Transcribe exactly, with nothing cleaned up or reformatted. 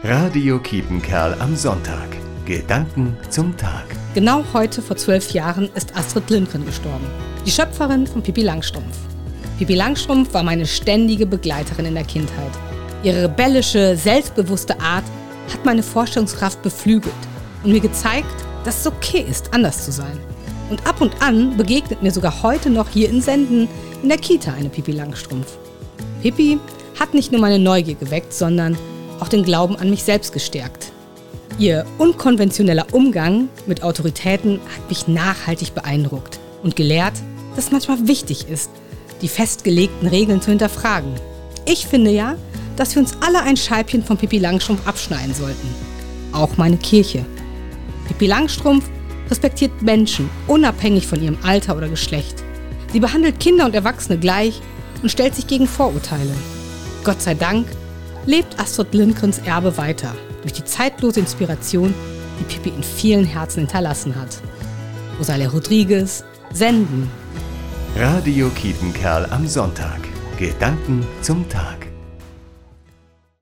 Radio Kiepenkerl am Sonntag. Gedanken zum Tag. Genau heute vor zwölf Jahren ist Astrid Lindgren gestorben. Die Schöpferin von Pippi Langstrumpf. Pippi Langstrumpf war meine ständige Begleiterin in der Kindheit. Ihre rebellische, selbstbewusste Art hat meine Vorstellungskraft beflügelt und mir gezeigt, dass es okay ist, anders zu sein. Und ab und an begegnet mir sogar heute noch hier in Senden in der Kita eine Pippi Langstrumpf. Pippi hat nicht nur meine Neugier geweckt, sondern auch den Glauben an mich selbst gestärkt. Ihr unkonventioneller Umgang mit Autoritäten hat mich nachhaltig beeindruckt und gelehrt, dass es manchmal wichtig ist, die festgelegten Regeln zu hinterfragen. Ich finde ja, dass wir uns alle ein Scheibchen von Pippi Langstrumpf abschneiden sollten. Auch meine Kirche. Pippi Langstrumpf respektiert Menschen, unabhängig von ihrem Alter oder Geschlecht. Sie behandelt Kinder und Erwachsene gleich und stellt sich gegen Vorurteile. Gott sei Dank lebt Astrid Lindgrens Erbe weiter, durch die zeitlose Inspiration, die Pippi in vielen Herzen hinterlassen hat. Rosalia Rodriguez, Senden. Radio Kiepenkerl am Sonntag. Gedanken zum Tag.